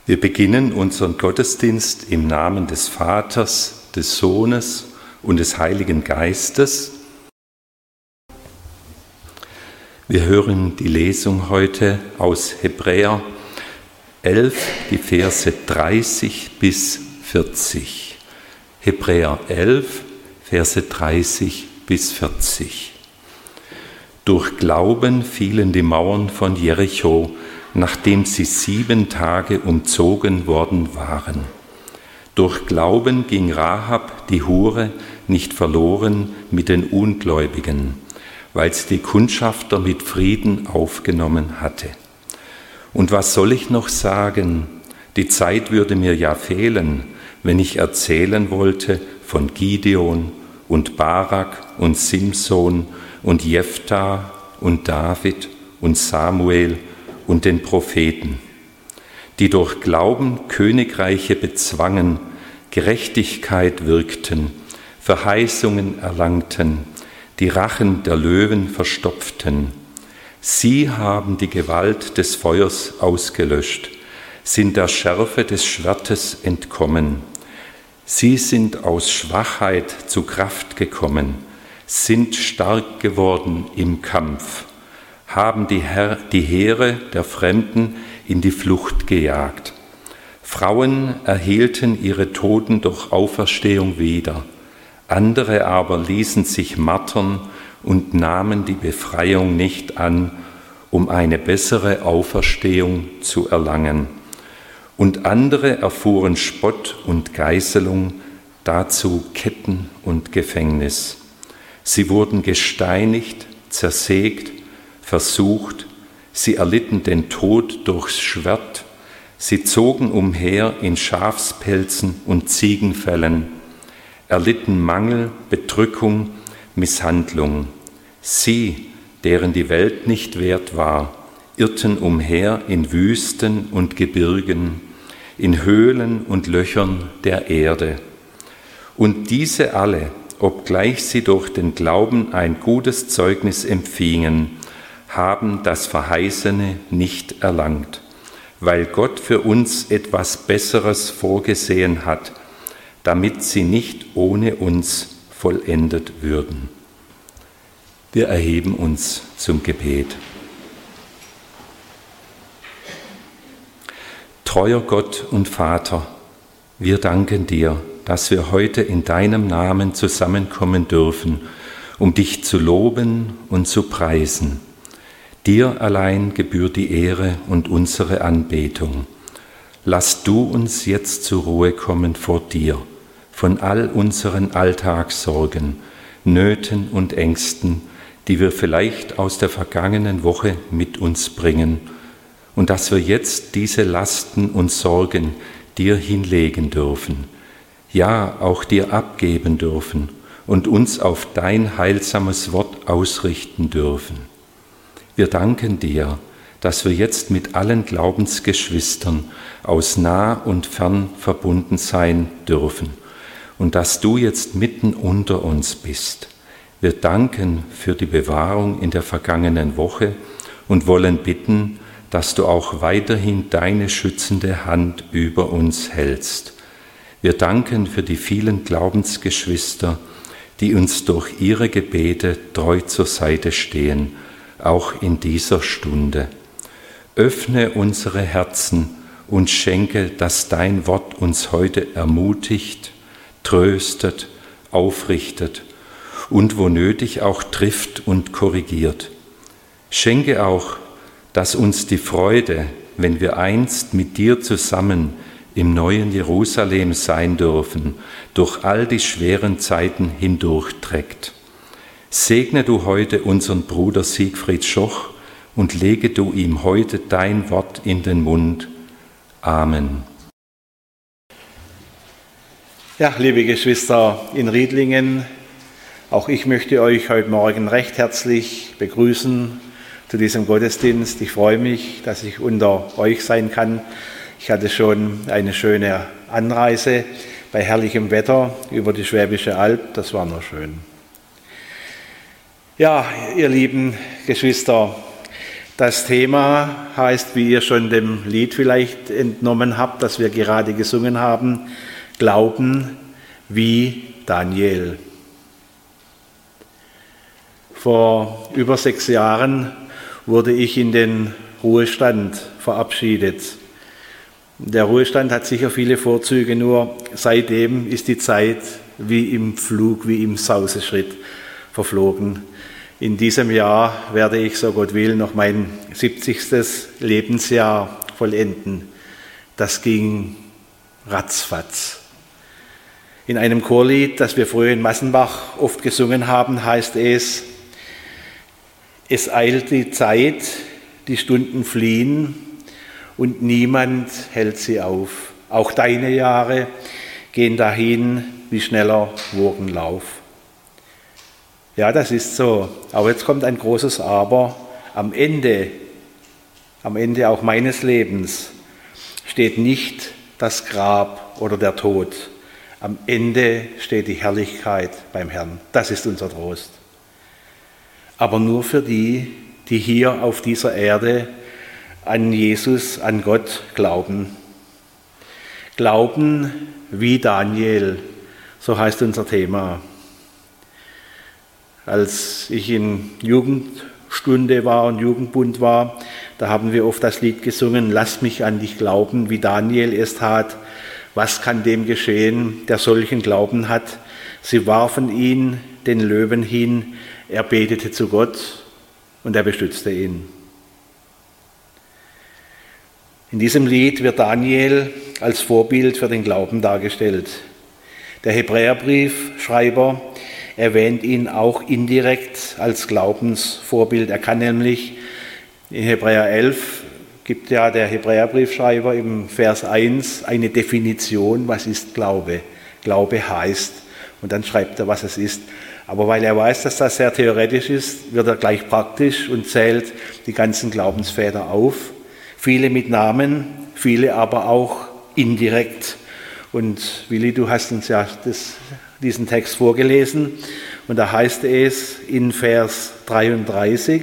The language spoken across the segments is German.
Wir beginnen unseren Gottesdienst im Namen des Vaters, des Sohnes und des Heiligen Geistes. Wir hören die Lesung heute aus Hebräer 11, die Verse 30 bis 40. Hebräer 11, Verse 30 bis 40. Durch Glauben fielen die Mauern von Jericho, nachdem sie 7 Tage umzogen worden waren. Durch Glauben ging Rahab, die Hure, nicht verloren mit den Ungläubigen, weil sie die Kundschafter mit Frieden aufgenommen hatte. Und was soll ich noch sagen? Die Zeit würde mir ja fehlen, wenn ich erzählen wollte von Gideon und Barak und Simson und Jephthah und David und Samuel und den Propheten, die durch Glauben Königreiche bezwangen, Gerechtigkeit wirkten, Verheißungen erlangten, die Rachen der Löwen verstopften. Sie haben die Gewalt des Feuers ausgelöscht, sind der Schärfe des Schwertes entkommen. Sie sind aus Schwachheit zu Kraft gekommen, sind stark geworden im Kampf, haben die Heere der Fremden in die Flucht gejagt. Frauen erhielten ihre Toten durch Auferstehung wieder, andere aber ließen sich martern und nahmen die Befreiung nicht an, um eine bessere Auferstehung zu erlangen. Und andere erfuhren Spott und Geißelung, dazu Ketten und Gefängnis. Sie wurden gesteinigt, zersägt, versucht, sie erlitten den Tod durchs Schwert, sie zogen umher in Schafspelzen und Ziegenfellen, erlitten Mangel, Bedrückung, Misshandlung. Sie, deren die Welt nicht wert war, irrten umher in Wüsten und Gebirgen, in Höhlen und Löchern der Erde. Und diese alle, obgleich sie durch den Glauben ein gutes Zeugnis empfingen, haben das Verheißene nicht erlangt, weil Gott für uns etwas Besseres vorgesehen hat, damit sie nicht ohne uns vollendet würden. Wir erheben uns zum Gebet. Treuer Gott und Vater, wir danken dir, dass wir heute in deinem Namen zusammenkommen dürfen, um dich zu loben und zu preisen. Dir allein gebührt die Ehre und unsere Anbetung. Lass du uns jetzt zur Ruhe kommen vor dir, von all unseren Alltagssorgen, Nöten und Ängsten, die wir vielleicht aus der vergangenen Woche mit uns bringen, und dass wir jetzt diese Lasten und Sorgen dir hinlegen dürfen, ja auch dir abgeben dürfen und uns auf dein heilsames Wort ausrichten dürfen. Wir danken dir, dass wir jetzt mit allen Glaubensgeschwistern aus nah und fern verbunden sein dürfen und dass du jetzt mitten unter uns bist. Wir danken für die Bewahrung in der vergangenen Woche und wollen bitten, dass du auch weiterhin deine schützende Hand über uns hältst. Wir danken für die vielen Glaubensgeschwister, die uns durch ihre Gebete treu zur Seite stehen, auch in dieser Stunde. Öffne unsere Herzen und schenke, dass dein Wort uns heute ermutigt, tröstet, aufrichtet und wo nötig auch trifft und korrigiert. Schenke auch, dass uns die Freude, wenn wir einst mit dir zusammen im neuen Jerusalem sein dürfen, durch all die schweren Zeiten hindurchträgt. Segne du heute unseren Bruder Siegfried Schoch und lege du ihm heute dein Wort in den Mund. Amen. Ja, liebe Geschwister in Riedlingen, auch ich möchte euch heute Morgen recht herzlich begrüßen zu diesem Gottesdienst. Ich freue mich, dass ich unter euch sein kann. Ich hatte schon eine schöne Anreise bei herrlichem Wetter über die Schwäbische Alb. Das war nur schön. Ja, ihr lieben Geschwister, Das Thema heißt, wie ihr schon dem Lied vielleicht entnommen habt, das wir gerade gesungen haben, Glauben wie Daniel. Vor über 6 Jahren wurde ich in den Ruhestand verabschiedet. Der Ruhestand hat sicher viele Vorzüge, nur seitdem ist die Zeit wie im Flug, wie im Sauseschritt verflogen. In diesem Jahr werde ich, so Gott will, noch mein 70. Lebensjahr vollenden. Das ging ratzfatz. In einem Chorlied, das wir früher in Massenbach oft gesungen haben, heißt es: Es eilt die Zeit, die Stunden fliehen und niemand hält sie auf. Auch deine Jahre gehen dahin wie schneller Wogenlauf. Ja, das ist so. Aber jetzt kommt ein großes Aber. Am Ende auch meines Lebens, steht nicht das Grab oder der Tod. Am Ende steht die Herrlichkeit beim Herrn. Das ist unser Trost. Aber nur für die, die hier auf dieser Erde an Jesus, an Gott glauben. Glauben wie Daniel, so heißt unser Thema. Als ich in Jugendstunde war und Jugendbund war, da haben wir oft das Lied gesungen: Lass mich an dich glauben, wie Daniel es tat. Was kann dem geschehen, der solchen Glauben hat? Sie warfen ihn den Löwen hin, er betete zu Gott und er beschützte ihn. In diesem Lied wird Daniel als Vorbild für den Glauben dargestellt. Der Hebräerbriefschreiber erwähnt ihn auch indirekt als Glaubensvorbild. Er kann nämlich in Hebräer 11 gibt ja der Hebräerbriefschreiber im Vers 1 eine Definition, was ist Glaube. Glaube heißt, und dann schreibt er, was es ist. Aber weil er weiß, dass das sehr theoretisch ist, wird er gleich praktisch und zählt die ganzen Glaubensväter auf. Viele mit Namen, viele aber auch indirekt. Und Willi, du hast uns ja diesen Text vorgelesen. Und da heißt es in Vers 33,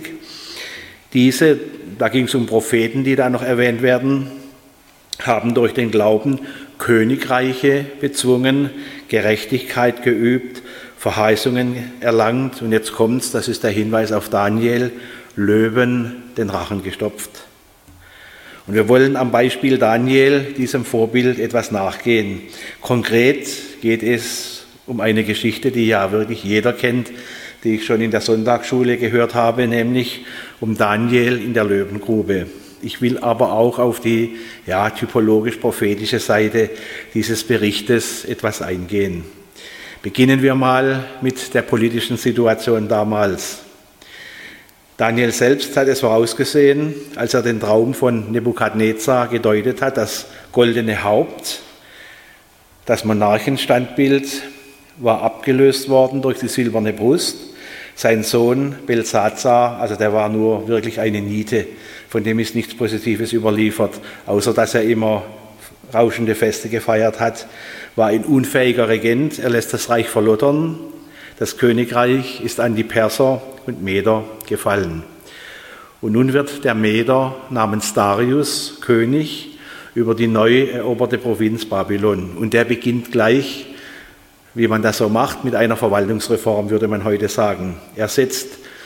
da ging es um Propheten, die da noch erwähnt werden, haben durch den Glauben Königreiche bezwungen, Gerechtigkeit geübt, Verheißungen erlangt. Und jetzt kommt's, das ist der Hinweis auf Daniel, Löwen den Rachen gestopft. Und wir wollen am Beispiel Daniel, diesem Vorbild, etwas nachgehen. Konkret geht es um eine Geschichte, die ja wirklich jeder kennt, die ich schon in der Sonntagsschule gehört habe, nämlich um Daniel in der Löwengrube. Ich will aber auch auf die typologisch-prophetische Seite dieses Berichtes etwas eingehen. Beginnen wir mal mit der politischen Situation damals. Daniel selbst hat es vorausgesehen, als er den Traum von Nebukadnezar gedeutet hat, das goldene Haupt, das Monarchenstandbild war abgelöst worden durch die silberne Brust. Sein Sohn Belsazar, also der war nur wirklich eine Niete, von dem ist nichts Positives überliefert, außer dass er immer rauschende Feste gefeiert hat, war ein unfähiger Regent, er lässt das Reich verlottern. Das Königreich ist an die Perser und Meder gefallen. Und nun wird der Meder namens Darius König über die neu eroberte Provinz Babylon. Und der beginnt gleich, wie man das so macht, mit einer Verwaltungsreform, würde man heute sagen. Er setzt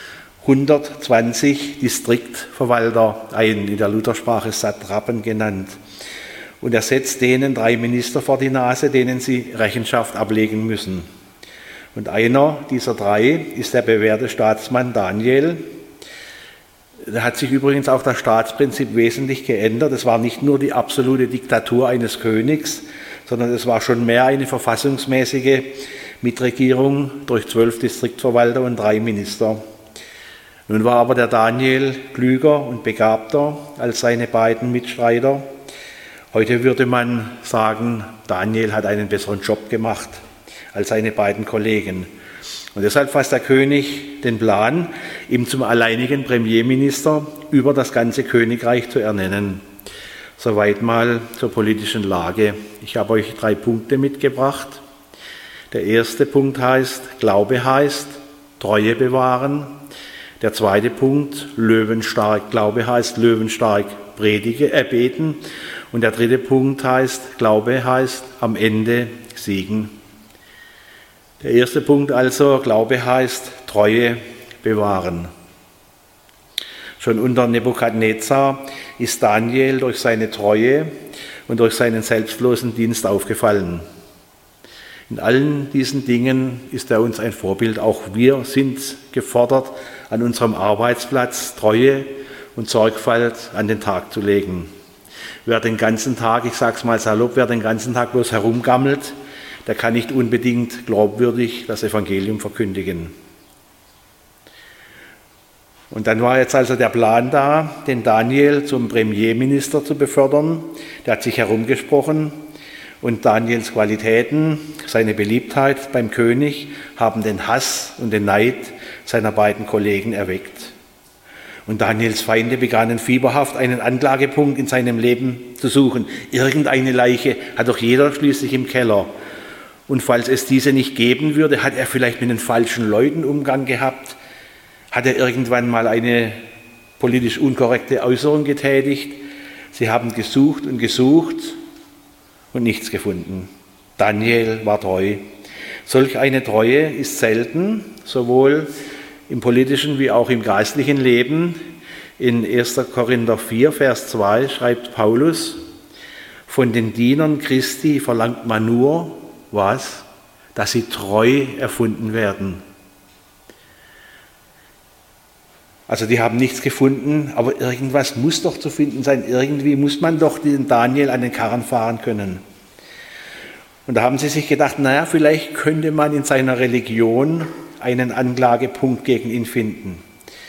120 Distriktverwalter ein, in der Luthersprache Satrapen genannt. Und er setzt denen 3 Minister vor die Nase, denen sie Rechenschaft ablegen müssen. Und einer dieser 3 ist der bewährte Staatsmann Daniel. Da hat sich übrigens auch das Staatsprinzip wesentlich geändert. Es war nicht nur die absolute Diktatur eines Königs, sondern es war schon mehr eine verfassungsmäßige Mitregierung durch 12 Distriktverwalter und 3 Minister. Nun war aber der Daniel klüger und begabter als seine beiden Mitstreiter. Heute würde man sagen, Daniel hat einen besseren Job gemacht als seine beiden Kollegen. Und deshalb fasst der König den Plan, ihm zum alleinigen Premierminister über das ganze Königreich zu ernennen. Soweit mal zur politischen Lage. Ich habe euch 3 Punkte mitgebracht. Der erste Punkt heißt, Glaube heißt Treue bewahren. Der zweite Punkt, löwenstark Glaube heißt löwenstark beten. Und der dritte Punkt heißt, Glaube heißt am Ende siegen. Der erste Punkt also, Glaube heißt Treue bewahren. Schon unter Nebukadnezar ist Daniel durch seine Treue und durch seinen selbstlosen Dienst aufgefallen. In allen diesen Dingen ist er uns ein Vorbild. Auch wir sind gefordert, an unserem Arbeitsplatz Treue und Sorgfalt an den Tag zu legen. Wer den ganzen Tag, ich sage es mal salopp, wer den ganzen Tag bloß herumgammelt, der kann nicht unbedingt glaubwürdig das Evangelium verkündigen. Und dann war jetzt also der Plan da, den Daniel zum Premierminister zu befördern. Der hat sich herumgesprochen und Daniels Qualitäten, seine Beliebtheit beim König, haben den Hass und den Neid seiner beiden Kollegen erweckt. Und Daniels Feinde begannen fieberhaft einen Anklagepunkt in seinem Leben zu suchen. Irgendeine Leiche hat doch jeder schließlich im Keller. Und falls es diese nicht geben würde, hat er vielleicht mit den falschen Leuten Umgang gehabt? Hat er irgendwann mal eine politisch unkorrekte Äußerung getätigt? Sie haben gesucht und nichts gefunden. Daniel war treu. Solch eine Treue ist selten, sowohl im politischen wie auch im geistlichen Leben. In 1. Korinther 4, Vers 2 schreibt Paulus, von den Dienern Christi verlangt man nur, was? Dass sie treu erfunden werden. Also die haben nichts gefunden, aber irgendwas muss doch zu finden sein. Irgendwie muss man doch den Daniel an den Karren fahren können. Und da haben sie sich gedacht, naja, vielleicht könnte man in seiner Religion einen Anklagepunkt gegen ihn finden.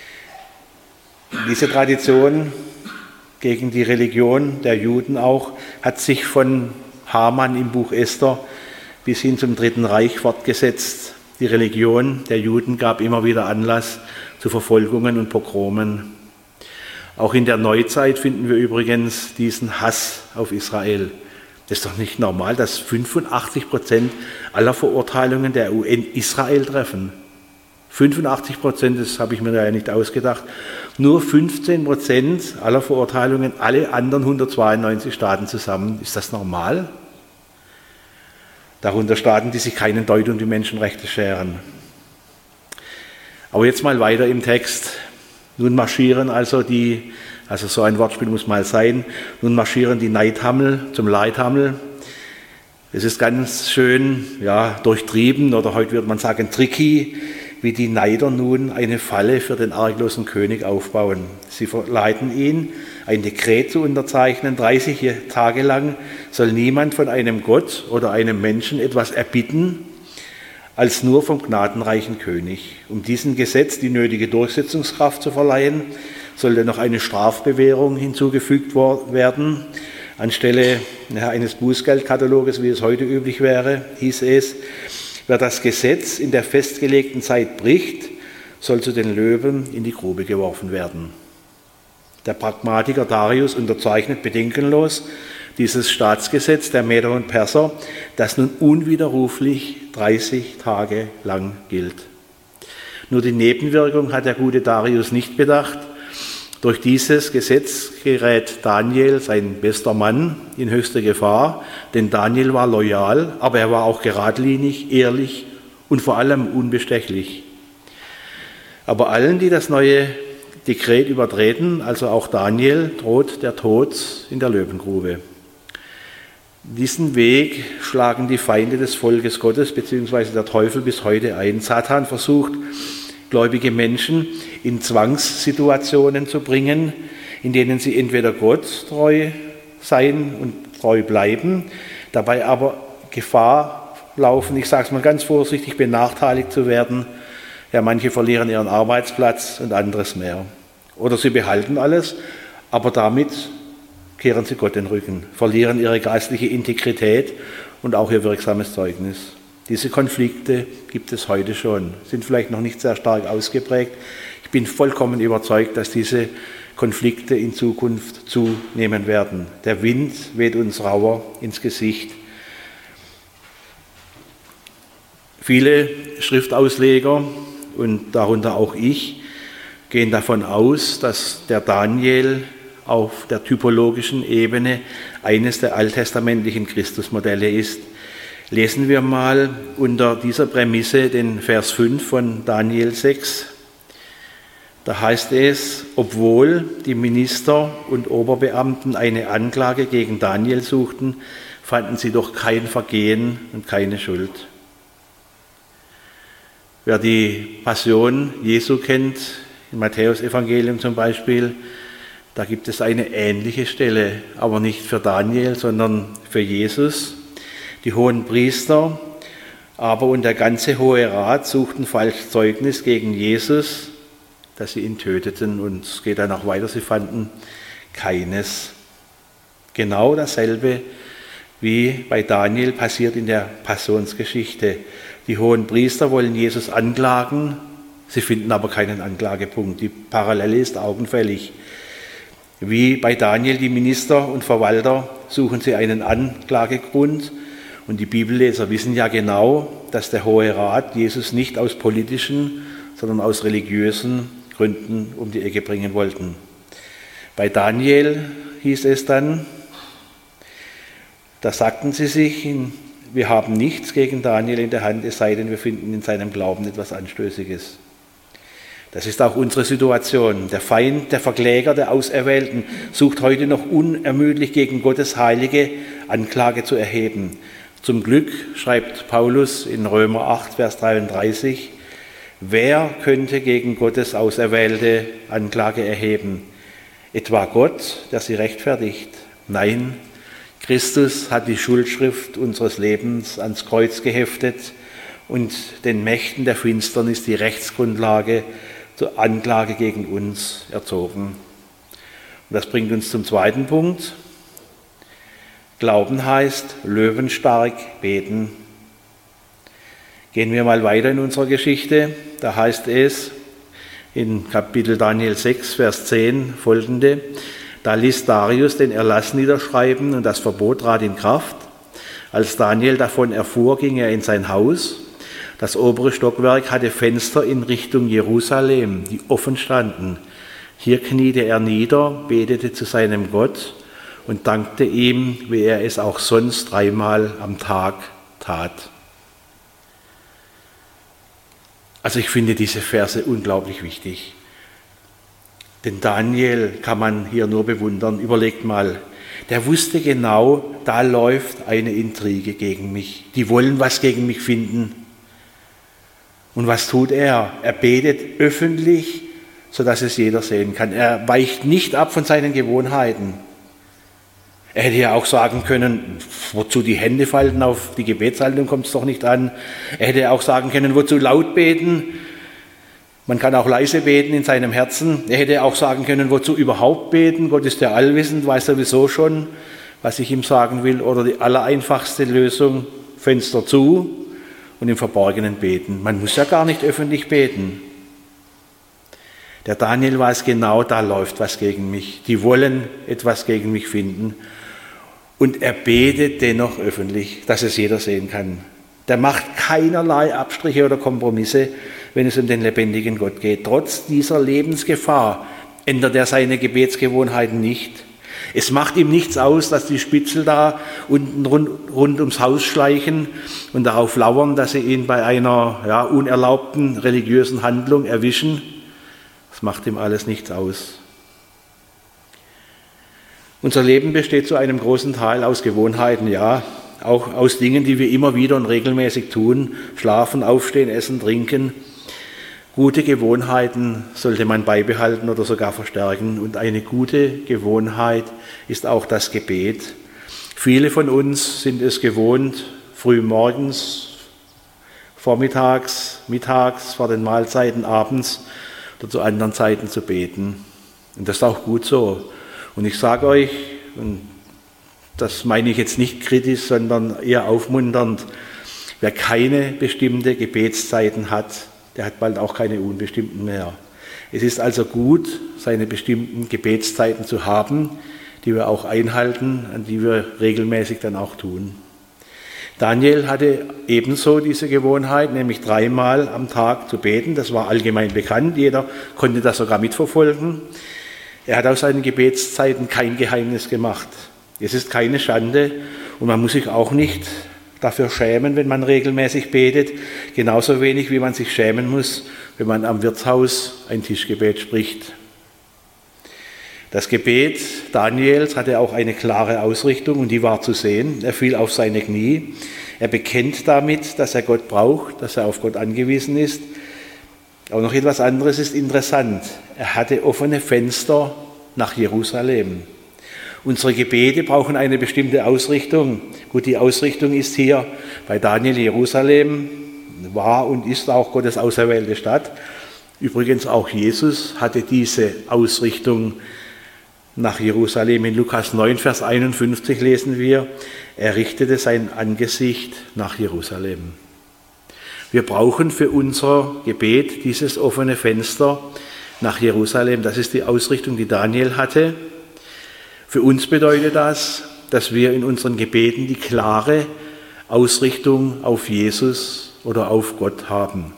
Diese Tradition gegen die Religion der Juden auch hat sich von Haman im Buch Esther bis hin zum Dritten Reich fortgesetzt. Die Religion der Juden gab immer wieder Anlass zu Verfolgungen und Pogromen. Auch in der Neuzeit finden wir übrigens diesen Hass auf Israel. Das ist doch nicht normal, dass 85% aller Verurteilungen der UN Israel treffen. 85%, das habe ich mir ja nicht ausgedacht. Nur 15% aller Verurteilungen, alle anderen 192 Staaten zusammen. Ist das normal? Darunter Staaten, die sich keinen Deut um die Menschenrechte scheren. Aber jetzt mal weiter im Text. Nun marschieren also so ein Wortspiel muss mal sein, nun marschieren die Neidhammel zum Leidhammel. Es ist ganz schön durchtrieben oder heute würde man sagen tricky, wie die Neider nun eine Falle für den arglosen König aufbauen. Sie verleiten ihn, ein Dekret zu unterzeichnen, 30 Tage lang soll niemand von einem Gott oder einem Menschen etwas erbitten, als nur vom gnadenreichen König. Um diesem Gesetz die nötige Durchsetzungskraft zu verleihen, sollte noch eine Strafbewährung hinzugefügt werden. Anstelle eines Bußgeldkataloges, wie es heute üblich wäre, hieß es, wer das Gesetz in der festgelegten Zeit bricht, soll zu den Löwen in die Grube geworfen werden. Der Pragmatiker Darius unterzeichnet bedenkenlos dieses Staatsgesetz der Meder und Perser, das nun unwiderruflich 30 Tage lang gilt. Nur die Nebenwirkung hat der gute Darius nicht bedacht. Durch dieses Gesetz gerät Daniel, sein bester Mann, in höchste Gefahr, denn Daniel war loyal, aber er war auch geradlinig, ehrlich und vor allem unbestechlich. Aber allen, die das neue Dekret übertreten, also auch Daniel, droht der Tod in der Löwengrube. Diesen Weg schlagen die Feinde des Volkes Gottes bzw. der Teufel bis heute ein. Satan versucht, gläubige Menschen in Zwangssituationen zu bringen, in denen sie entweder Gott treu sein und treu bleiben, dabei aber Gefahr laufen, ich sage es mal ganz vorsichtig, benachteiligt zu werden. Ja, manche verlieren ihren Arbeitsplatz und anderes mehr. Oder sie behalten alles, aber damit kehren sie Gott den Rücken, verlieren ihre geistliche Integrität und auch ihr wirksames Zeugnis. Diese Konflikte gibt es heute schon, sind vielleicht noch nicht sehr stark ausgeprägt. Ich bin vollkommen überzeugt, dass diese Konflikte in Zukunft zunehmen werden. Der Wind weht uns rauer ins Gesicht. Viele Schriftausleger und darunter auch ich gehen davon aus, dass der Daniel auf der typologischen Ebene eines der alttestamentlichen Christusmodelle ist. Lesen wir mal unter dieser Prämisse den Vers 5 von Daniel 6. Da heißt es, obwohl die Minister und Oberbeamten eine Anklage gegen Daniel suchten, fanden sie doch kein Vergehen und keine Schuld. Wer die Passion Jesu kennt, im Matthäus-Evangelium zum Beispiel, da gibt es eine ähnliche Stelle, aber nicht für Daniel, sondern für Jesus. Die hohen Priester, aber und der ganze Hohe Rat suchten falsch Zeugnis gegen Jesus, dass sie ihn töteten. Und es geht dann auch weiter, sie fanden keines. Genau dasselbe wie bei Daniel passiert in der Passionsgeschichte. Die hohen Priester wollen Jesus anklagen, sie finden aber keinen Anklagepunkt. Die Parallele ist augenfällig. Wie bei Daniel die Minister und Verwalter suchen sie einen Anklagegrund. Und die Bibelleser wissen ja genau, dass der Hohe Rat Jesus nicht aus politischen, sondern aus religiösen Gründen um die Ecke bringen wollten. Bei Daniel hieß es dann, da sagten sie sich, wir haben nichts gegen Daniel in der Hand, es sei denn, wir finden in seinem Glauben etwas Anstößiges. Das ist auch unsere Situation. Der Feind, der Verkläger der Auserwählten sucht heute noch unermüdlich gegen Gottes heilige Anklage zu erheben. Zum Glück schreibt Paulus in Römer 8, Vers 33, wer könnte gegen Gottes Auserwählte Anklage erheben? Etwa Gott, der sie rechtfertigt? Nein, Christus hat die Schuldschrift unseres Lebens ans Kreuz geheftet und den Mächten der Finsternis die Rechtsgrundlage zur Anklage gegen uns erzogen. Und das bringt uns zum zweiten Punkt. Glauben heißt löwenstark beten. Gehen wir mal weiter in unserer Geschichte. Da heißt es in Kapitel Daniel 6, Vers 10 folgende: Da ließ Darius den Erlass niederschreiben und das Verbot trat in Kraft. Als Daniel davon erfuhr, ging er in sein Haus. Das obere Stockwerk hatte Fenster in Richtung Jerusalem, die offen standen. Hier kniete er nieder, betete zu seinem Gott und dankte ihm, wie er es auch sonst 3-mal am Tag tat. Also ich finde diese Verse unglaublich wichtig. Den Daniel kann man hier nur bewundern. Überlegt mal, der wusste genau, da läuft eine Intrige gegen mich. Die wollen was gegen mich finden. Und was tut er? Er betet öffentlich, sodass es jeder sehen kann. Er weicht nicht ab von seinen Gewohnheiten. Er hätte ja auch sagen können, wozu die Hände falten, auf die Gebetshaltung kommt es doch nicht an. Er hätte auch sagen können, wozu laut beten. Man kann auch leise beten in seinem Herzen. Er hätte auch sagen können, wozu überhaupt beten. Gott ist ja allwissend, weiß sowieso schon, was ich ihm sagen will. Oder die allereinfachste Lösung, Fenster zu und im Verborgenen beten. Man muss ja gar nicht öffentlich beten. Der Daniel weiß genau, da läuft was gegen mich. Die wollen etwas gegen mich finden. Und er betet dennoch öffentlich, dass es jeder sehen kann. Der macht keinerlei Abstriche oder Kompromisse, wenn es um den lebendigen Gott geht. Trotz dieser Lebensgefahr ändert er seine Gebetsgewohnheiten nicht. Es macht ihm nichts aus, dass die Spitzel da unten rund ums Haus schleichen und darauf lauern, dass sie ihn bei einer unerlaubten religiösen Handlung erwischen. Das macht ihm alles nichts aus. Unser Leben besteht zu einem großen Teil aus Gewohnheiten, ja, auch aus Dingen, die wir immer wieder und regelmäßig tun. Schlafen, aufstehen, essen, trinken. Gute Gewohnheiten sollte man beibehalten oder sogar verstärken. Und eine gute Gewohnheit ist auch das Gebet. Viele von uns sind es gewohnt, früh morgens, vormittags, mittags, vor den Mahlzeiten, abends oder zu anderen Zeiten zu beten. Und das ist auch gut so. Und ich sage euch, und das meine ich jetzt nicht kritisch, sondern eher aufmunternd, wer keine bestimmte Gebetszeiten hat, der hat bald auch keine unbestimmten mehr. Es ist also gut, seine bestimmten Gebetszeiten zu haben, die wir auch einhalten, an die wir regelmäßig dann auch tun. Daniel hatte ebenso diese Gewohnheit, nämlich 3-mal am Tag zu beten. Das war allgemein bekannt, jeder konnte das sogar mitverfolgen. Er hat aus seinen Gebetszeiten kein Geheimnis gemacht. Es ist keine Schande und man muss sich auch nicht dafür schämen, wenn man regelmäßig betet, genauso wenig wie man sich schämen muss, wenn man am Wirtshaus ein Tischgebet spricht. Das Gebet Daniels hatte auch eine klare Ausrichtung und die war zu sehen. Er fiel auf seine Knie. Er bekennt damit, dass er Gott braucht, dass er auf Gott angewiesen ist. Aber noch etwas anderes ist interessant. Er hatte offene Fenster nach Jerusalem. Unsere Gebete brauchen eine bestimmte Ausrichtung. Gut, die Ausrichtung ist hier bei Daniel Jerusalem, war und ist auch Gottes auserwählte Stadt. Übrigens auch Jesus hatte diese Ausrichtung nach Jerusalem. In Lukas 9, Vers 51 lesen wir, er richtete sein Angesicht nach Jerusalem. Wir brauchen für unser Gebet dieses offene Fenster nach Jerusalem. Das ist die Ausrichtung, die Daniel hatte. Für uns bedeutet das, dass wir in unseren Gebeten die klare Ausrichtung auf Jesus oder auf Gott haben.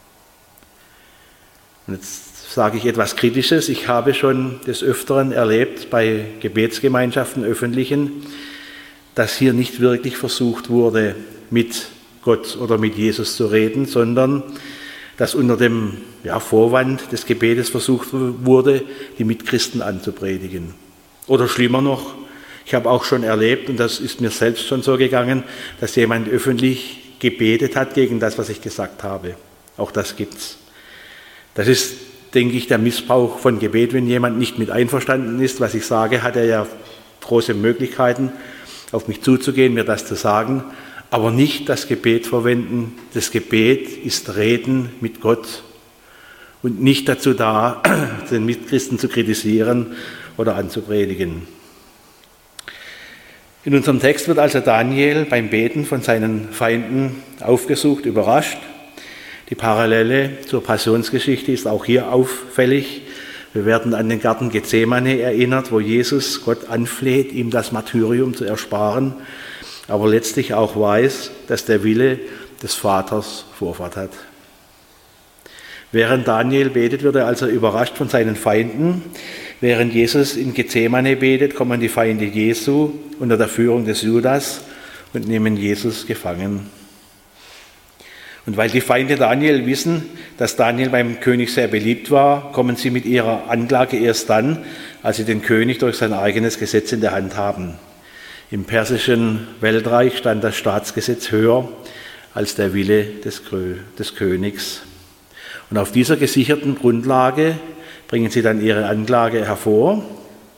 Und jetzt sage ich etwas Kritisches. Ich habe schon des Öfteren erlebt bei Gebetsgemeinschaften, öffentlichen, dass hier nicht wirklich versucht wurde, mit Gott oder mit Jesus zu reden, sondern dass unter dem Vorwand des Gebetes versucht wurde, die Mitchristen anzupredigen. Oder schlimmer noch, ich habe auch schon erlebt, und das ist mir selbst schon so gegangen, dass jemand öffentlich gebetet hat gegen das, was ich gesagt habe. Auch das gibt's. Das ist, denke ich, der Missbrauch von Gebet. Wenn jemand nicht mit einverstanden ist, was ich sage, hat er ja große Möglichkeiten, auf mich zuzugehen, mir das zu sagen, aber nicht das Gebet verwenden. Das Gebet ist Reden mit Gott und nicht dazu da, den Mitchristen zu kritisieren oder anzupredigen. In unserem Text wird also Daniel beim Beten von seinen Feinden aufgesucht, überrascht. Die Parallele zur Passionsgeschichte ist auch hier auffällig. Wir werden an den Garten Gethsemane erinnert, wo Jesus Gott anfleht, ihm das Martyrium zu ersparen, aber letztlich auch weiß, dass der Wille des Vaters Vorfahrt hat. Während Daniel betet, wird er also überrascht von seinen Feinden. Während Jesus in Gethsemane betet, kommen die Feinde Jesu unter der Führung des Judas und nehmen Jesus gefangen. Und weil die Feinde Daniel wissen, dass Daniel beim König sehr beliebt war, kommen sie mit ihrer Anklage erst dann, als sie den König durch sein eigenes Gesetz in der Hand haben. Im persischen Weltreich stand das Staatsgesetz höher als der Wille des Königs. Und auf dieser gesicherten Grundlage bringen sie dann ihre Anklage hervor.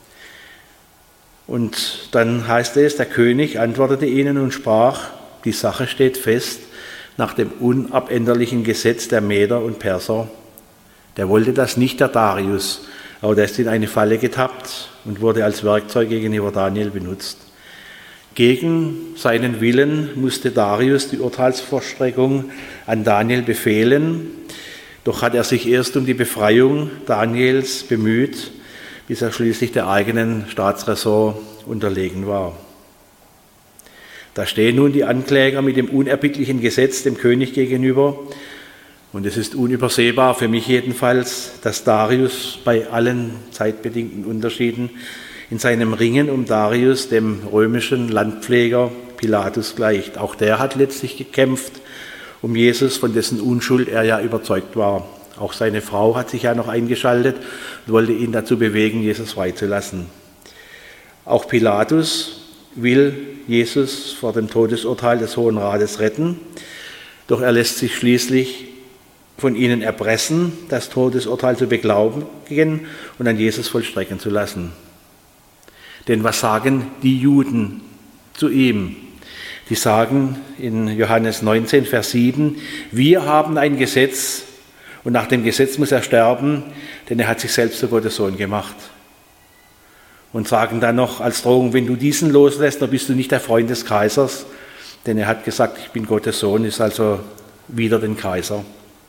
Und dann heißt es, der König antwortete ihnen und sprach, die Sache steht fest nach dem unabänderlichen Gesetz der Meder und Perser. Der wollte das nicht, der Darius, aber der ist in eine Falle getappt und wurde als Werkzeug gegenüber Daniel benutzt. Gegen seinen Willen musste Darius die Urteilsvollstreckung an Daniel befehlen, doch hat er sich erst um die Befreiung Daniels bemüht, bis er schließlich der eigenen Staatsräson unterlegen war. Da stehen nun die Ankläger mit dem unerbittlichen Gesetz dem König gegenüber. Und es ist unübersehbar, für mich jedenfalls, dass Darius bei allen zeitbedingten Unterschieden in seinem Ringen um Darius dem römischen Landpfleger Pilatus gleicht. Auch der hat letztlich gekämpft um Jesus, von dessen Unschuld er ja überzeugt war. Auch seine Frau hat sich ja noch eingeschaltet und wollte ihn dazu bewegen, Jesus freizulassen. Auch Pilatus will Jesus vor dem Todesurteil des Hohen Rates retten, doch er lässt sich schließlich von ihnen erpressen, das Todesurteil zu beglaubigen und an Jesus vollstrecken zu lassen. Denn was sagen die Juden zu ihm? Die sagen in Johannes 19, Vers 7, wir haben ein Gesetz und nach dem Gesetz muss er sterben, denn er hat sich selbst zu Gottes Sohn gemacht. Und sagen dann noch als Drohung, wenn du diesen loslässt, dann bist du nicht der Freund des Kaisers, denn er hat gesagt, ich bin Gottes Sohn, ist also wider den Kaiser.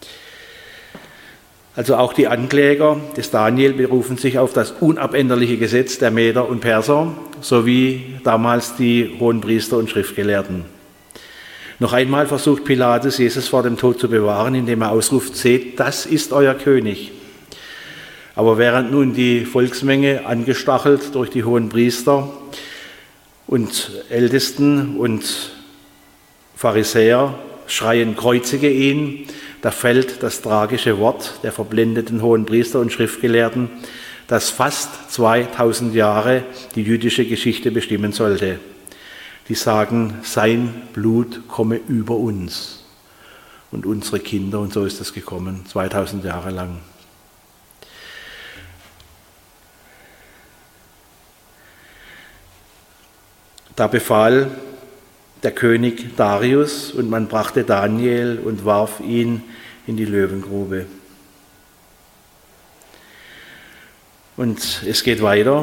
Also auch die Ankläger des Daniel berufen sich auf das unabänderliche Gesetz der Meder und Perser, sowie damals die Hohenpriester und Schriftgelehrten. Noch einmal versucht Pilatus, Jesus vor dem Tod zu bewahren, indem er ausruft: Seht, das ist euer König. Aber während nun die Volksmenge, angestachelt durch die hohen Priester und Ältesten und Pharisäer, schreien: Kreuzige ihn, da fällt das tragische Wort der verblendeten hohen Priester und Schriftgelehrten, das fast 2000 Jahre die jüdische Geschichte bestimmen sollte. Die sagen, sein Blut komme über uns und unsere Kinder, und so ist es gekommen, 2000 Jahre lang. Da befahl der König Darius, und man brachte Daniel und warf ihn in die Löwengrube. Und es geht weiter.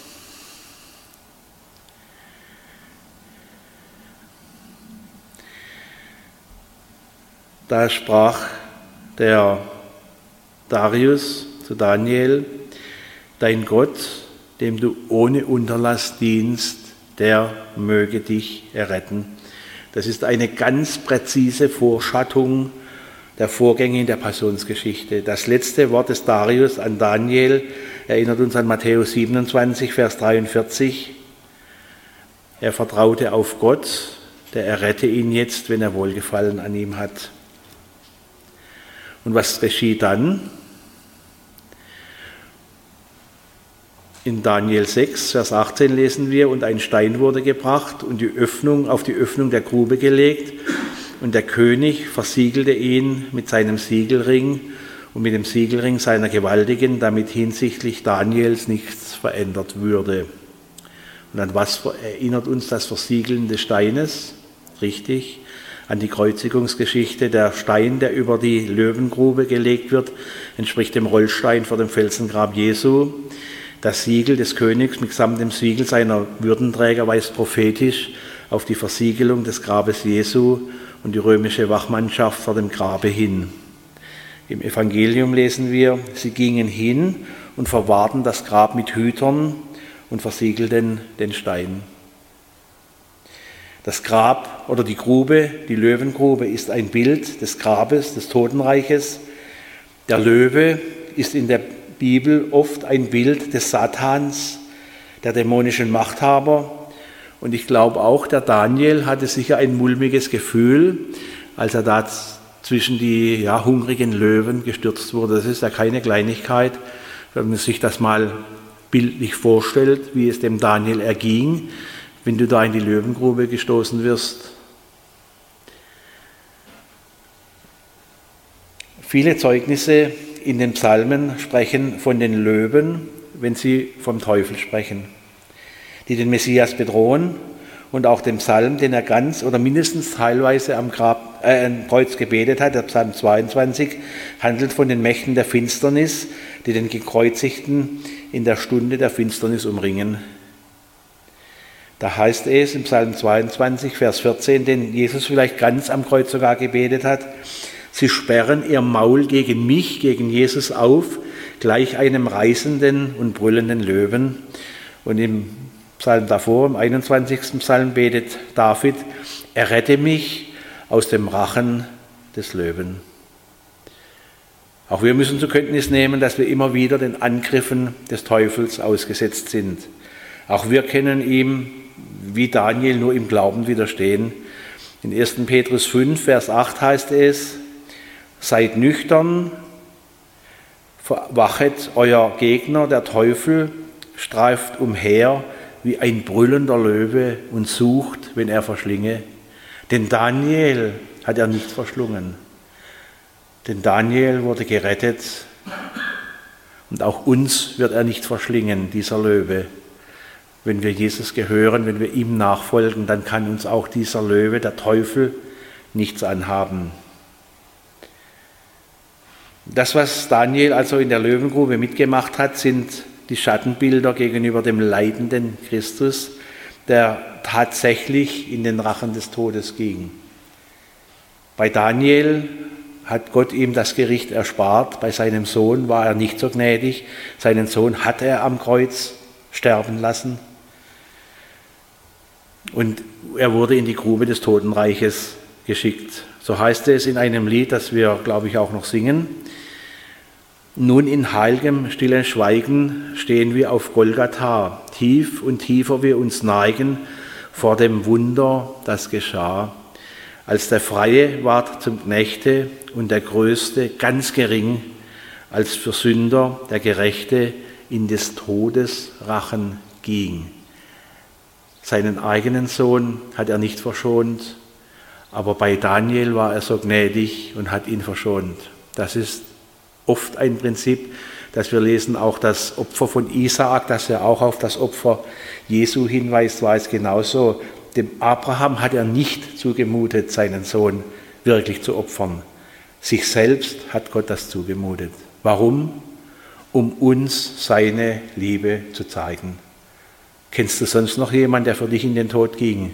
Da sprach der Darius zu Daniel: Dein Gott, dem du ohne Unterlass dienst, der möge dich erretten. Das ist eine ganz präzise Vorschattung der Vorgänge in der Passionsgeschichte. Das letzte Wort des Darius an Daniel erinnert uns an Matthäus 27, Vers 43. Er vertraute auf Gott, der errette ihn jetzt, wenn er Wohlgefallen an ihm hat. Und was geschieht dann? In Daniel 6, Vers 18 lesen wir: Und ein Stein wurde gebracht und auf die Öffnung der Grube gelegt, und der König versiegelte ihn mit seinem Siegelring und mit dem Siegelring seiner Gewaltigen, damit hinsichtlich Daniels nichts verändert würde. Und an was erinnert uns das Versiegeln des Steines? Richtig, an die Kreuzigungsgeschichte. Der Stein, der über die Löwengrube gelegt wird, entspricht dem Rollstein vor dem Felsengrab Jesu. Das Siegel des Königs mitsamt dem Siegel seiner Würdenträger weist prophetisch auf die Versiegelung des Grabes Jesu und die römische Wachmannschaft vor dem Grabe hin. Im Evangelium lesen wir: Sie gingen hin und verwahrten das Grab mit Hütern und versiegelten den Stein. Das Grab oder die Grube, die Löwengrube, ist ein Bild des Grabes, des Totenreiches. Der Löwe ist in der Bibel oft ein Bild des Satans, der dämonischen Machthaber. Und ich glaube auch, der Daniel hatte sicher ein mulmiges Gefühl, als er da zwischen die hungrigen Löwen gestürzt wurde. Das ist ja keine Kleinigkeit, wenn man sich das mal bildlich vorstellt, wie es dem Daniel erging, wenn du da in die Löwengrube gestoßen wirst. Viele Zeugnisse in den Psalmen sprechen von den Löwen, wenn sie vom Teufel sprechen, die den Messias bedrohen, und auch den Psalm, den er ganz oder mindestens teilweise am Kreuz gebetet hat, der Psalm 22, handelt von den Mächten der Finsternis, die den Gekreuzigten in der Stunde der Finsternis umringen. Da heißt es im Psalm 22, Vers 14, den Jesus vielleicht ganz am Kreuz sogar gebetet hat: Sie sperren ihr Maul gegen mich, gegen Jesus auf, gleich einem reißenden und brüllenden Löwen. Und im Psalm davor, im 21. Psalm, betet David: Errette mich aus dem Rachen des Löwen. Auch wir müssen zur Kenntnis nehmen, dass wir immer wieder den Angriffen des Teufels ausgesetzt sind. Auch wir können ihm, wie Daniel, nur im Glauben widerstehen. In 1. Petrus 5, Vers 8 heißt es: Seid nüchtern, wachet, euer Gegner, der Teufel, streift umher wie ein brüllender Löwe und sucht, wen er verschlinge. Den Daniel hat er nicht verschlungen. Denn Daniel wurde gerettet, und auch uns wird er nicht verschlingen, dieser Löwe. Wenn wir Jesus gehören, wenn wir ihm nachfolgen, dann kann uns auch dieser Löwe, der Teufel, nichts anhaben. Das, was Daniel also in der Löwengrube mitgemacht hat, sind die Schattenbilder gegenüber dem leidenden Christus, der tatsächlich in den Rachen des Todes ging. Bei Daniel hat Gott ihm das Gericht erspart, bei seinem Sohn war er nicht so gnädig, seinen Sohn hat er am Kreuz sterben lassen und er wurde in die Grube des Totenreiches geschickt. So heißt es in einem Lied, das wir, glaube ich, auch noch singen. Nun in heiligem, stillen Schweigen stehen wir auf Golgatha, tief und tiefer wir uns neigen vor dem Wunder, das geschah. Als der Freie ward zum Knechte und der Größte ganz gering, als für Sünder der Gerechte in des Todes Rachen ging. Seinen eigenen Sohn hat er nicht verschont, aber bei Daniel war er so gnädig und hat ihn verschont. Das ist oft ein Prinzip, das wir lesen, auch das Opfer von Isaak, das ja auch auf das Opfer Jesu hinweist, war es genauso. Dem Abraham hat er nicht zugemutet, seinen Sohn wirklich zu opfern. Sich selbst hat Gott das zugemutet. Warum? Um uns seine Liebe zu zeigen. Kennst du sonst noch jemanden, der für dich in den Tod ging?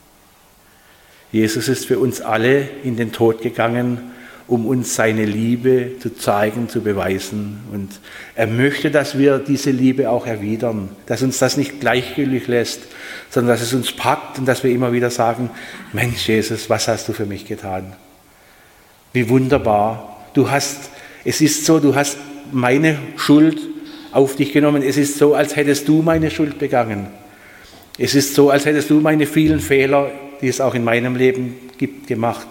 Jesus ist für uns alle in den Tod gegangen, um uns seine Liebe zu zeigen, zu beweisen. Und er möchte, dass wir diese Liebe auch erwidern, dass uns das nicht gleichgültig lässt, sondern dass es uns packt und dass wir immer wieder sagen, Mensch Jesus, was hast du für mich getan? Wie wunderbar. Du hast meine Schuld auf dich genommen. Es ist so, als hättest du meine Schuld begangen. Es ist so, als hättest du meine vielen Fehler, die es auch in meinem Leben gibt, gemacht.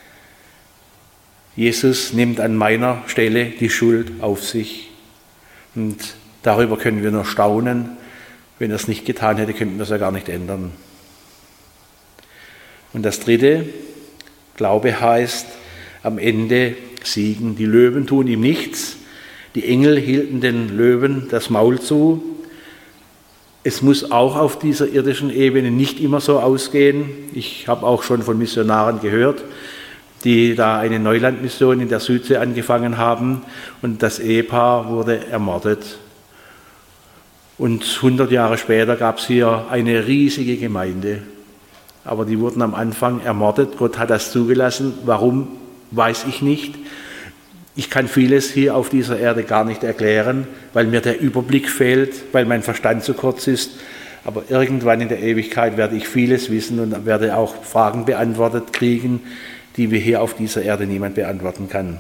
Jesus nimmt an meiner Stelle die Schuld auf sich. Und darüber können wir nur staunen. Wenn er es nicht getan hätte, könnten wir es ja gar nicht ändern. Und das Dritte, Glaube heißt, am Ende siegen. Die Löwen tun ihm nichts. Die Engel hielten den Löwen das Maul zu. Es muss auch auf dieser irdischen Ebene nicht immer so ausgehen. Ich habe auch schon von Missionaren gehört, die da eine Neulandmission in der Südsee angefangen haben und das Ehepaar wurde ermordet. Und 100 Jahre später gab es hier eine riesige Gemeinde. Aber die wurden am Anfang ermordet. Gott hat das zugelassen. Warum, weiß ich nicht. Ich kann vieles hier auf dieser Erde gar nicht erklären, weil mir der Überblick fehlt, weil mein Verstand zu kurz ist. Aber irgendwann in der Ewigkeit werde ich vieles wissen und werde auch Fragen beantwortet kriegen, die wir hier auf dieser Erde niemand beantworten kann.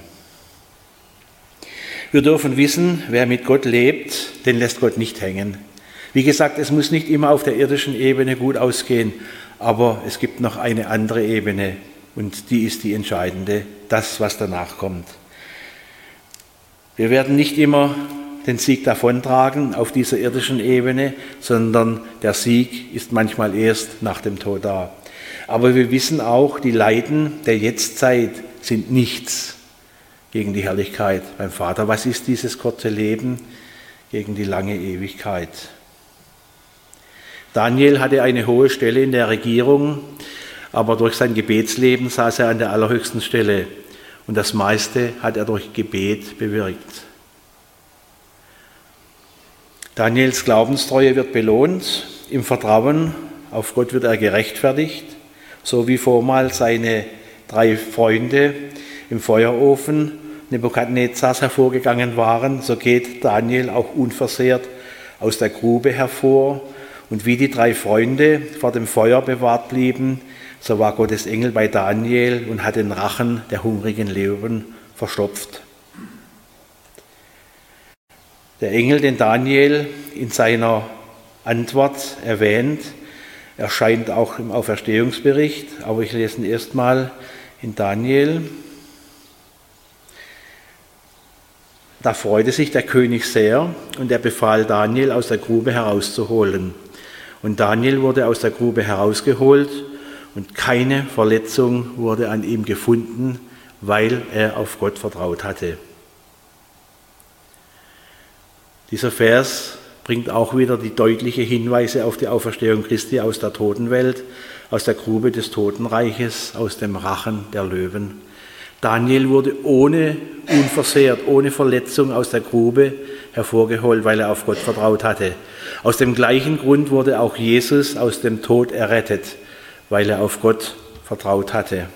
Wir dürfen wissen, wer mit Gott lebt, den lässt Gott nicht hängen. Wie gesagt, es muss nicht immer auf der irdischen Ebene gut ausgehen, aber es gibt noch eine andere Ebene und die ist die entscheidende, das, was danach kommt. Wir werden nicht immer den Sieg davontragen auf dieser irdischen Ebene, sondern der Sieg ist manchmal erst nach dem Tod da. Aber wir wissen auch, die Leiden der Jetztzeit sind nichts gegen die Herrlichkeit beim Vater. Was ist dieses kurze Leben gegen die lange Ewigkeit? Daniel hatte eine hohe Stelle in der Regierung, aber durch sein Gebetsleben saß er an der allerhöchsten Stelle. Und das meiste hat er durch Gebet bewirkt. Daniels Glaubenstreue wird belohnt. Im Vertrauen auf Gott wird er gerechtfertigt. So wie vormals seine 3 Freunde im Feuerofen Nebukadnezars hervorgegangen waren, so geht Daniel auch unversehrt aus der Grube hervor. Und wie die 3 Freunde vor dem Feuer bewahrt blieben, so war Gottes Engel bei Daniel und hat den Rachen der hungrigen Löwen verstopft. Der Engel, den Daniel in seiner Antwort erwähnt, erscheint auch im Auferstehungsbericht, aber ich lese ihn erstmal in Daniel. Da freute sich der König sehr und er befahl Daniel, aus der Grube herauszuholen. Und Daniel wurde aus der Grube herausgeholt und keine Verletzung wurde an ihm gefunden, weil er auf Gott vertraut hatte. Dieser Vers bringt auch wieder die deutlichen Hinweise auf die Auferstehung Christi aus der Totenwelt, aus der Grube des Totenreiches, aus dem Rachen der Löwen. Daniel wurde unversehrt, ohne Verletzung aus der Grube hervorgeholt, weil er auf Gott vertraut hatte. Aus dem gleichen Grund wurde auch Jesus aus dem Tod errettet, weil er auf Gott vertraut hatte.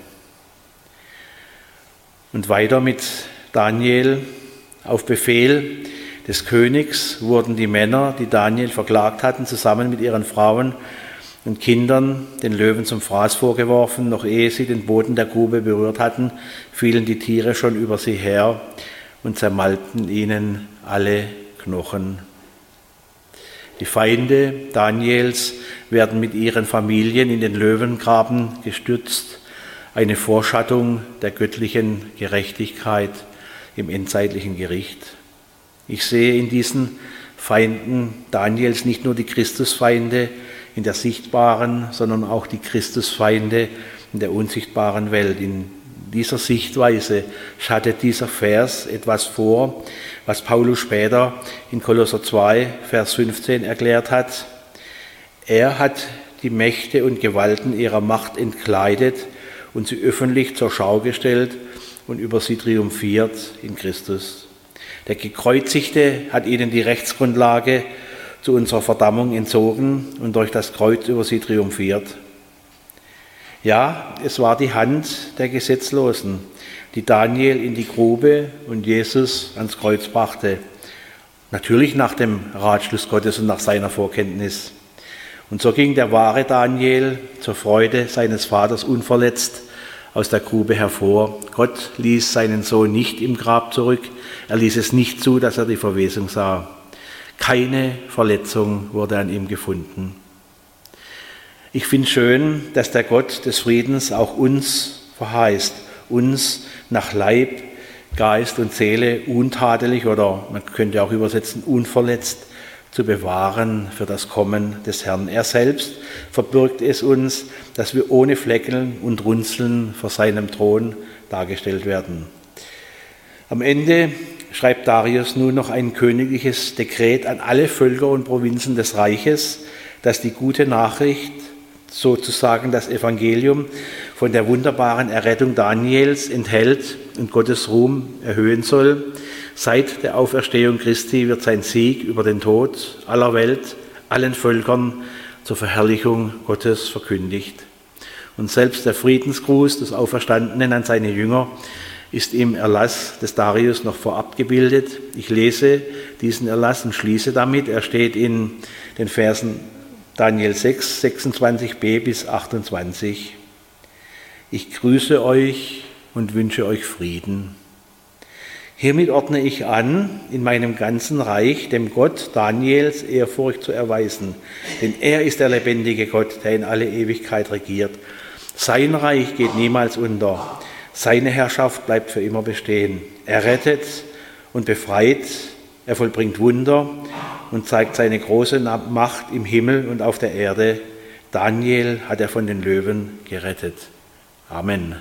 Und weiter mit Daniel. Auf Befehl des Königs wurden die Männer, die Daniel verklagt hatten, zusammen mit ihren Frauen und Kindern den Löwen zum Fraß vorgeworfen. Noch ehe sie den Boden der Grube berührt hatten, fielen die Tiere schon über sie her und zermalmten ihnen alle Knochen. Die Feinde Daniels werden mit ihren Familien in den Löwengraben gestürzt, eine Vorschattung der göttlichen Gerechtigkeit im endzeitlichen Gericht. Ich sehe in diesen Feinden Daniels nicht nur die Christusfeinde in der sichtbaren, sondern auch die Christusfeinde in der unsichtbaren Welt. In dieser Sichtweise schattet dieser Vers etwas vor, was Paulus später in Kolosser 2, Vers 15 erklärt hat. Er hat die Mächte und Gewalten ihrer Macht entkleidet und sie öffentlich zur Schau gestellt und über sie triumphiert in Christus. Der Gekreuzigte hat ihnen die Rechtsgrundlage zu unserer Verdammung entzogen und durch das Kreuz über sie triumphiert. Ja, es war die Hand der Gesetzlosen, die Daniel in die Grube und Jesus ans Kreuz brachte. Natürlich nach dem Ratschluss Gottes und nach seiner Vorkenntnis. Und so ging der wahre Daniel zur Freude seines Vaters unverletzt aus der Grube hervor. Gott ließ seinen Sohn nicht im Grab zurück. Er ließ es nicht zu, dass er die Verwesung sah. Keine Verletzung wurde an ihm gefunden. Ich finde schön, dass der Gott des Friedens auch uns verheißt, uns nach Leib, Geist und Seele untadelig oder man könnte auch übersetzen unverletzt zu bewahren für das Kommen des Herrn. Er selbst verbürgt es uns, dass wir ohne Flecken und Runzeln vor seinem Thron dargestellt werden. Am Ende schreibt Darius nun noch ein königliches Dekret an alle Völker und Provinzen des Reiches, dass die gute Nachricht, sozusagen das Evangelium, von der wunderbaren Errettung Daniels enthält und Gottes Ruhm erhöhen soll. Seit der Auferstehung Christi wird sein Sieg über den Tod aller Welt, allen Völkern zur Verherrlichung Gottes verkündigt. Und selbst der Friedensgruß des Auferstandenen an seine Jünger ist im Erlass des Darius noch vorab gebildet. Ich lese diesen Erlass und schließe damit. Er steht in den Versen Daniel 6, 26b bis 28. Ich grüße euch und wünsche euch Frieden. Hiermit ordne ich an, in meinem ganzen Reich dem Gott Daniels Ehrfurcht zu erweisen. Denn er ist der lebendige Gott, der in alle Ewigkeit regiert. Sein Reich geht niemals unter. Seine Herrschaft bleibt für immer bestehen. Er rettet und befreit, er vollbringt Wunder und zeigt seine große Macht im Himmel und auf der Erde. Daniel hat er von den Löwen gerettet. Amen.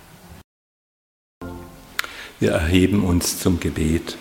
Wir erheben uns zum Gebet.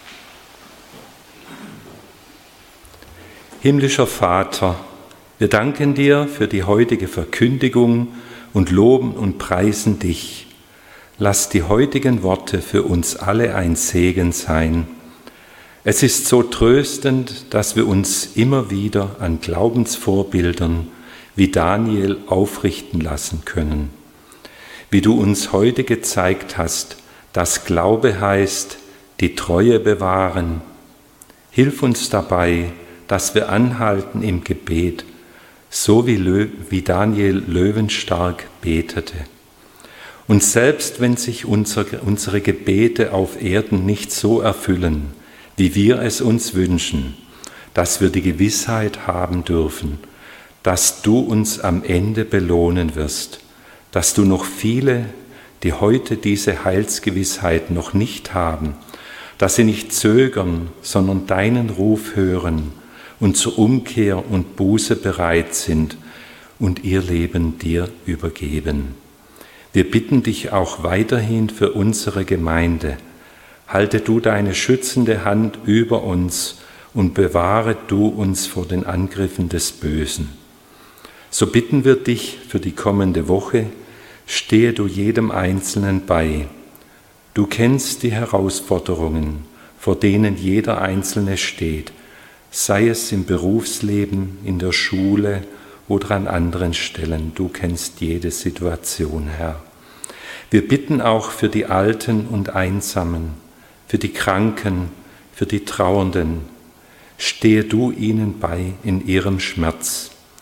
Himmlischer Vater, wir danken dir für die heutige Verkündigung und loben und preisen dich. Lass die heutigen Worte für uns alle ein Segen sein. Es ist so tröstend, dass wir uns immer wieder an Glaubensvorbildern wie Daniel aufrichten lassen können. Wie du uns heute gezeigt hast, dass Glaube heißt, die Treue bewahren. Hilf uns dabei, dass wir anhalten im Gebet, so wie Daniel löwenstark betete. Und selbst wenn sich unsere Gebete auf Erden nicht so erfüllen, wie wir es uns wünschen, dass wir die Gewissheit haben dürfen, dass du uns am Ende belohnen wirst, dass du noch viele, die heute diese Heilsgewissheit noch nicht haben, dass sie nicht zögern, sondern deinen Ruf hören und zur Umkehr und Buße bereit sind und ihr Leben dir übergeben. Wir bitten dich auch weiterhin für unsere Gemeinde. Halte du deine schützende Hand über uns und bewahre du uns vor den Angriffen des Bösen. So bitten wir dich für die kommende Woche, stehe du jedem Einzelnen bei. Du kennst die Herausforderungen, vor denen jeder Einzelne steht, sei es im Berufsleben, in der Schule oder an anderen Stellen. Du kennst jede Situation, Herr. Wir bitten auch für die Alten und Einsamen, für die Kranken, für die Trauernden. Stehe du ihnen bei in ihrem Schmerz.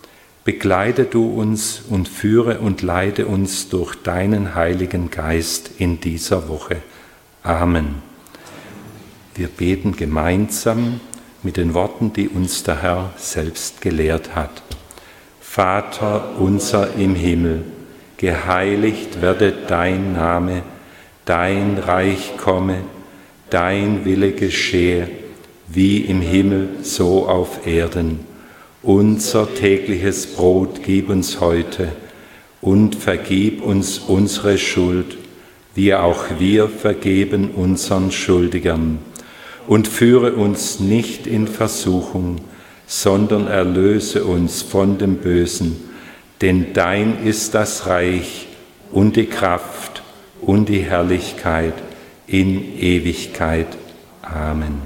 Begleite du uns und führe und leite uns durch deinen Heiligen Geist in dieser Woche. Amen. Wir beten gemeinsam mit den Worten, die uns der Herr selbst gelehrt hat. Vater unser im Himmel, geheiligt werde dein Name, dein Reich komme, dein Wille geschehe, wie im Himmel, so auf Erden. Unser tägliches Brot gib uns heute und vergib uns unsere Schuld, wie auch wir vergeben unseren Schuldigern. Und führe uns nicht in Versuchung, sondern erlöse uns von dem Bösen. Denn dein ist das Reich und die Kraft und die Herrlichkeit in Ewigkeit. Amen.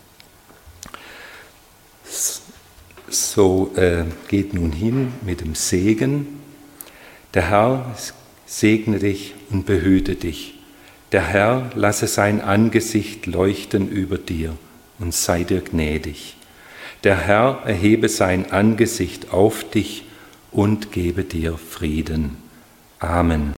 So geht nun hin mit dem Segen. Der Herr segne dich und behüte dich. Der Herr lasse sein Angesicht leuchten über dir und sei dir gnädig. Der Herr erhebe sein Angesicht auf dich und gebe dir Frieden. Amen.